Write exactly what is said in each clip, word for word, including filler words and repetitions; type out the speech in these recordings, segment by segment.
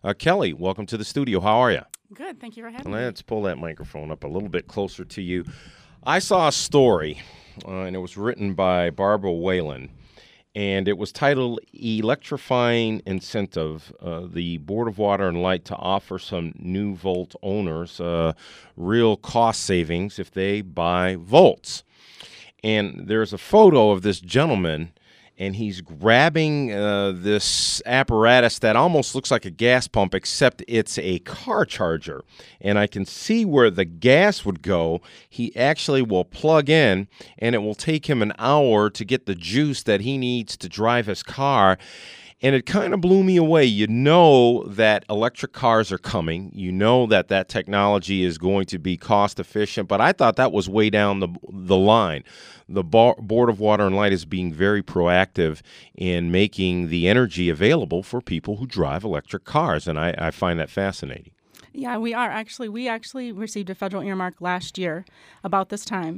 Uh, Kelly, welcome to the studio. How are you? Good. Thank you for having me. Let's pull that microphone up a little bit closer to you. I saw a story, uh, and it was written by Barbara Whalen, and it was titled Electrifying Incentive, uh, the Board of Water and Light to offer some new Volt owners uh, real cost savings if they buy Volts. And there's a photo of this gentleman, and he's grabbing uh, this apparatus that almost looks like a gas pump, except it's a car charger. And I can see where the gas would go. He actually will plug in, and it will take him an hour to get the juice that he needs to drive his car. And it kind of blew me away. You know that electric cars are coming. You know that that technology is going to be cost efficient. But I thought that was way down the the line. The Bo- Board of Water and Light is being very proactive in making the energy available for people who drive electric cars. And I, I find that fascinating. Yeah, we are actually. We actually received a federal earmark last year about this time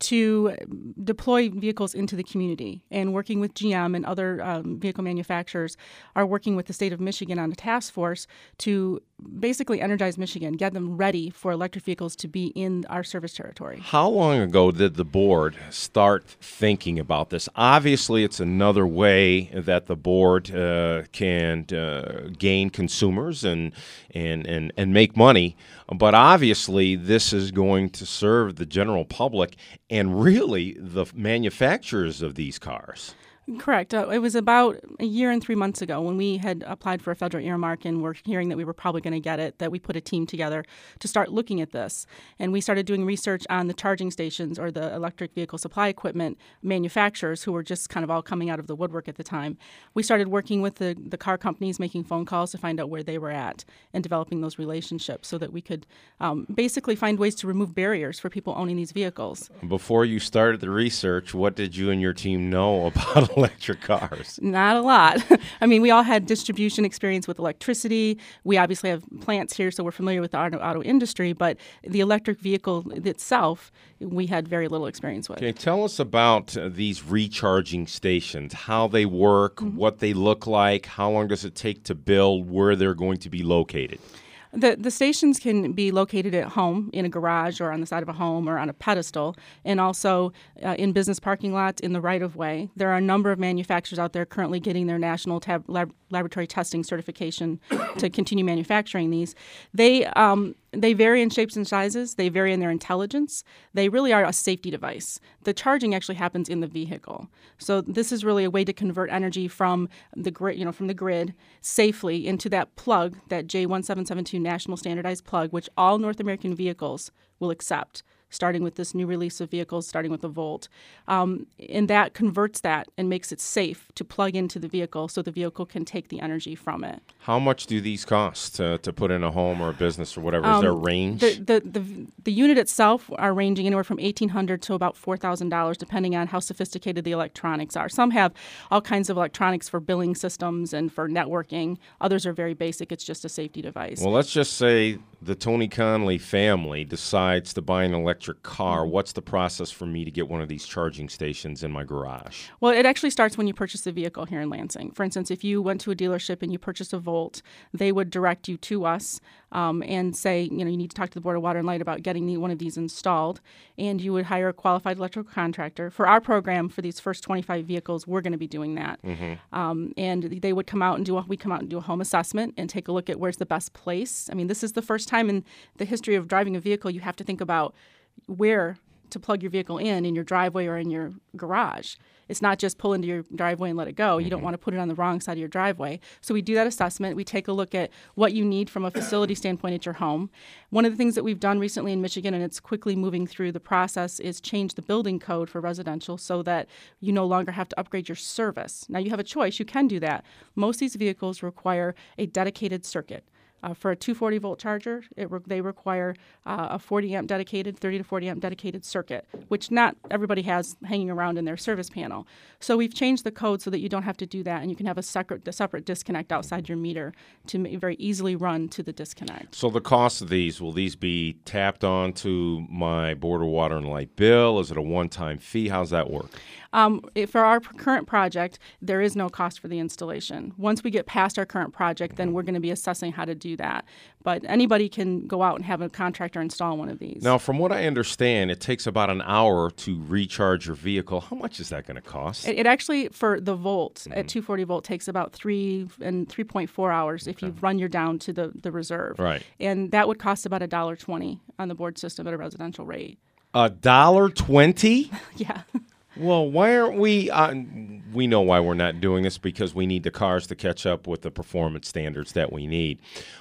to deploy vehicles into the community. And working with G M and other um, vehicle manufacturers are working with the state of Michigan on a task force to basically energize Michigan, get them ready for electric vehicles to be in our service territory. How long ago did the board start thinking about this? Obviously, it's another way that the board uh, can uh, gain consumers and and and and make money. But obviously, this is going to serve the general public and really the manufacturers of these cars. Correct. Uh, it was about a year and three months ago when we had applied for a federal earmark and were hearing that we were probably going to get it, that we put a team together to start looking at this. And we started doing research on the charging stations or the electric vehicle supply equipment manufacturers who were just kind of all coming out of the woodwork at the time. We started working with the, the car companies, making phone calls to find out where they were at and developing those relationships so that we could um, basically find ways to remove barriers for people owning these vehicles. Before you started the research, what did you and your team know about electric cars? Not a lot. I mean, we all had distribution experience with electricity. We obviously have plants here, so we're familiar with the auto, auto industry, but the electric vehicle itself, we had very little experience with. Okay, tell us about uh, these recharging stations, how they work, mm-hmm. what they look like, how long does it take to build, where they're going to be located. The the stations can be located at home, in a garage, or on the side of a home, or on a pedestal, and also uh, in business parking lots, in the right-of-way. There are a number of manufacturers out there currently getting their national tab- lab- laboratory testing certification to continue manufacturing these. They um, they vary in shapes and sizes. They vary in their intelligence. They really are a safety device. The charging actually happens in the vehicle. So this is really a way to convert energy from the grid, you know, from the grid safely into that plug, that J one seven seven two National Standardized Plug, which all North American vehicles will accept, starting with this new release of vehicles, starting with the Volt. Um, and that converts that and makes it safe to plug into the vehicle so the vehicle can take the energy from it. How much do these cost to, to put in a home or a business or whatever? Is Um, there a range? The, the, the, the unit itself are ranging anywhere from eighteen hundred dollars to about four thousand dollars, depending on how sophisticated the electronics are. Some have all kinds of electronics for billing systems and for networking. Others are very basic. It's just a safety device. Well, let's just say the Tony Conley family decides to buy an electric car. Mm-hmm. What's the process for me to get one of these charging stations in my garage? Well, it actually starts when you purchase the vehicle here in Lansing. For instance, if you went to a dealership and you purchased a Volt, they would direct you to us um, and say, you know, you need to talk to the Board of Water and Light about getting the, one of these installed, and you would hire a qualified electrical contractor. For our program, for these first twenty-five vehicles, we're going to be doing that. Mm-hmm. Um, and they would come out and do a, we come out and do a home assessment and take a look at where's the best place. I mean, this is the first time in the history of driving a vehicle you have to think about where to plug your vehicle in, in your driveway or in your garage. It's not just pull into your driveway and let it go. You don't want to put it on the wrong side of your driveway. So we do that assessment. We take a look at what you need from a facility standpoint at your home. One of the things that we've done recently in Michigan, and it's quickly moving through the process, is change the building code for residential so that you no longer have to upgrade your service. Now, you have a choice. You can do that. Most of these vehicles require a dedicated circuit. Uh, for a two hundred forty volt charger, it re- they require uh, a forty amp dedicated, thirty to forty amp dedicated circuit, which not everybody has hanging around in their service panel. So we've changed the code so that you don't have to do that, and you can have a separate, a separate disconnect outside your meter to ma- very easily run to the disconnect. So the cost of these, will these be tapped on to my Board of Water and Light bill? Is it a one-time fee? How's that work? Um, if for our current project, there is no cost for the installation. Once we get past our current project, then we're going to be assessing how to do that. But anybody can go out and have a contractor install one of these. Now, from what I understand, it takes about an hour to recharge your vehicle. How much is that going to cost? It, it actually, for the volt mm-hmm. at two forty volt, takes about three and three point four hours if okay. you run your down to the, the reserve. Right. And that would cost about a dollar twenty on the board system at a residential rate. A dollar twenty? Yeah. Well, why aren't we? Uh, we know why we're not doing this, because we need the cars to catch up with the performance standards that we need.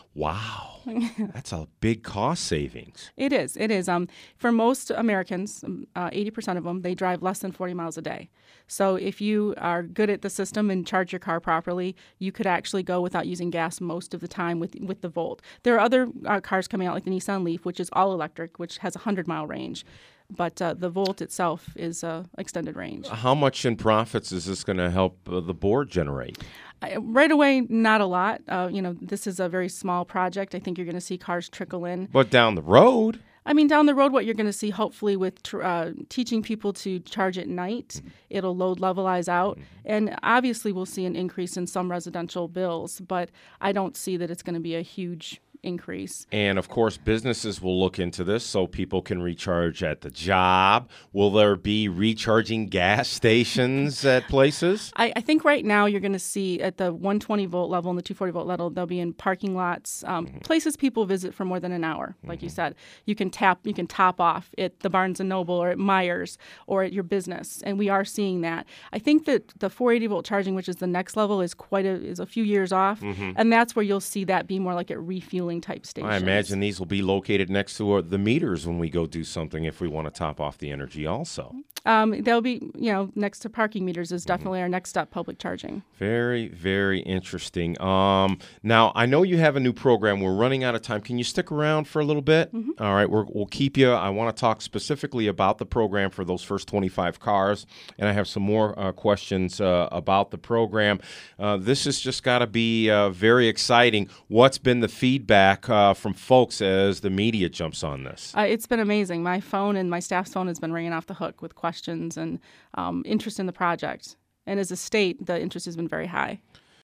Wow, that's a big cost savings. It is. It is. Um, for most Americans, uh, eighty percent of them, they drive less than forty miles a day. So if you are good at the system and charge your car properly, you could actually go without using gas most of the time with with the Volt. There are other uh, cars coming out like the Nissan Leaf, which is all electric, which has a one hundred mile range. But uh, the Volt itself is uh, extended range. How much in profits is this going to help uh, the board generate? Uh, right away, not a lot. Uh, you know, this is a very small project. I think you're going to see cars trickle in. But down the road? I mean, down the road, what you're going to see, hopefully, with tr- uh, teaching people to charge at night, mm-hmm. it'll load levelize out. Mm-hmm. And obviously, we'll see an increase in some residential bills. But I don't see that it's going to be a huge increase. And of course, businesses will look into this so people can recharge at the job. Will there be recharging gas stations at places? I, I think right now you're going to see at the one twenty volt level and the two forty volt level, they'll be in parking lots, um, mm-hmm. places people visit for more than an hour. Like mm-hmm. you said, you can tap, you can top off at the Barnes and Noble or at Myers or at your business, and we are seeing that. I think that the four eighty volt charging, which is the next level, is quite a is a few years off, mm-hmm. and that's where you'll see that be more like at refueling type stations. I imagine these will be located next to uh, the meters when we go do something if we want to top off the energy also. Um, they'll be, you know, next to parking meters is definitely mm-hmm. our next step, public charging. Very, very interesting. Um, now, I know you have a new program. We're running out of time. Can you stick around for a little bit? Mm-hmm. All right, we're, we'll keep you. I want to talk specifically about the program for those first twenty-five cars, and I have some more uh, questions uh, about the program. Uh, this has just got to be uh, very exciting. What's been the feedback uh, from folks as the media jumps on this? Uh, it's been amazing. My phone and my staff's phone has been ringing off the hook with questions and um, interest in the project. And as a state, the interest has been very high.